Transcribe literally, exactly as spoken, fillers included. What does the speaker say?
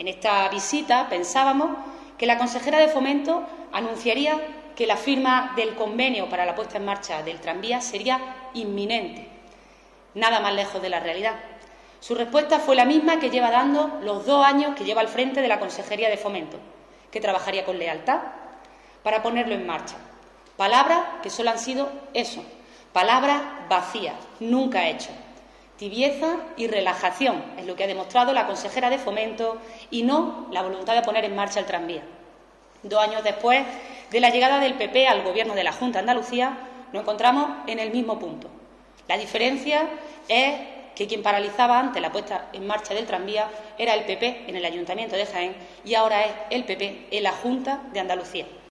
En esta visita pensábamos que la consejera de Fomento anunciaría que la firma del convenio para la puesta en marcha del tranvía sería inminente. Nada más lejos de la realidad. Su respuesta fue la misma que lleva dando los dos años que lleva al frente de la Consejería de Fomento, que trabajaría con lealtad para ponerlo en marcha. Palabras que solo han sido eso, palabras vacías, nunca hechas. Tibieza y relajación es lo que ha demostrado la consejera de Fomento y no la voluntad de poner en marcha el tranvía. Dos años después de la llegada del P P al Gobierno de la Junta de Andalucía, nos encontramos en el mismo punto. La diferencia es que quien paralizaba antes la puesta en marcha del tranvía era el P P en el Ayuntamiento de Jaén y ahora es el P P en la Junta de Andalucía.